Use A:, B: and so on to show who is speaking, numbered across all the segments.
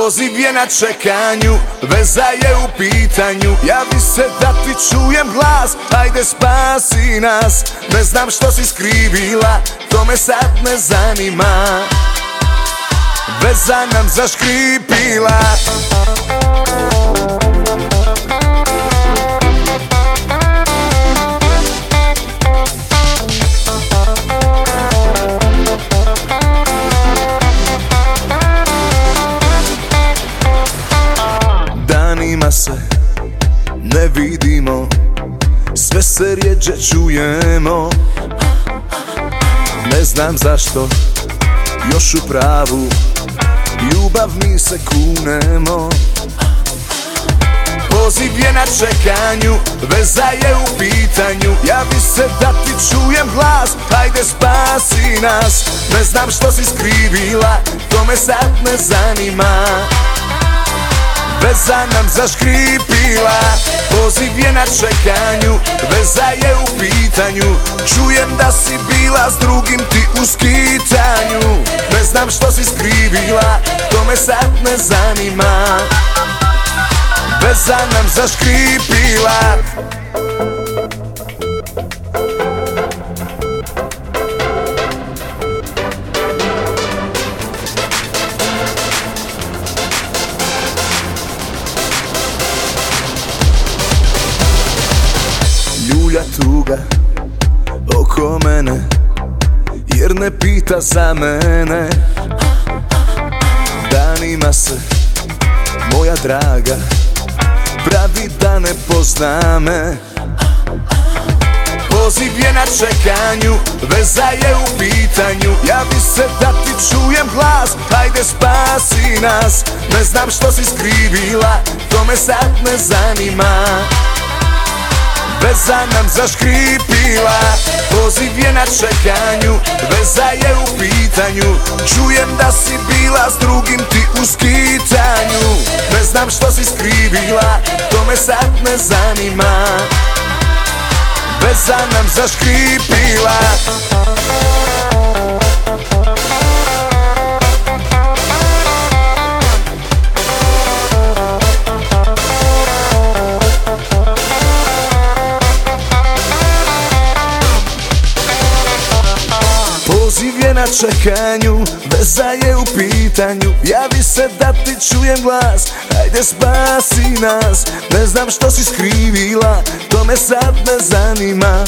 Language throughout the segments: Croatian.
A: Poziv je na čekanju, veza je u pitanju. Javi se da ti čujem glas, ajde spasi nas. Ne znam što si skrivila, to me sad ne zanima. Veza nam zaškripila. Danima se ne vidimo, sve se rjeđe čujemo. Ne znam zašto, još u pravu ljubav mi se kunemo. Poziv je na čekanju, veza je u pitanju. Javi se da ti čujem glas, ajde spasi nas. Ne znam što si skrivila, to me sad ne zanima. Veza nam zaškripila. Poziv je na čekanju, veza je u pitanju. Čujem da si bila s drugim ti u skitanju. Ne znam što si skrivila, to me sad ne zanima. Veza nam zaškripila. Ljulja tuga oko mene, jer ne pita za mene. Danima se, moja draga, pravi da ne pozna me. Poziv je na čekanju, veza je u pitanju. Javi se da ti čujem glas, ajde spasi nas. Ne znam što si skrivila, to me sad ne zanima. Veza nam zaškripila. Poziv je na čekanju, veza je u pitanju. Čujem da si bila s drugim ti u skitanju. Ne znam što si skrivila, to me sad ne zanima. Veza nam zaškripila. Poziv je na čekanju, veza je u pitanju. Javi se da ti čujem glas, ajde spasi nas. Ne znam što si skrivila, to me sad ne zanima.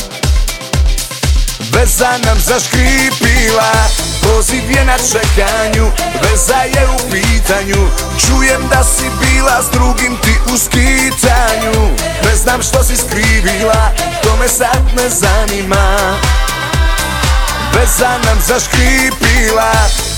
A: Veza nam zaškripila. Poziv je na čekanju, veza je u pitanju. Čujem da si bila s drugim ti u skitanju. Ne znam što si skrivila, to me sad ne zanima. Veza nam zaškripila.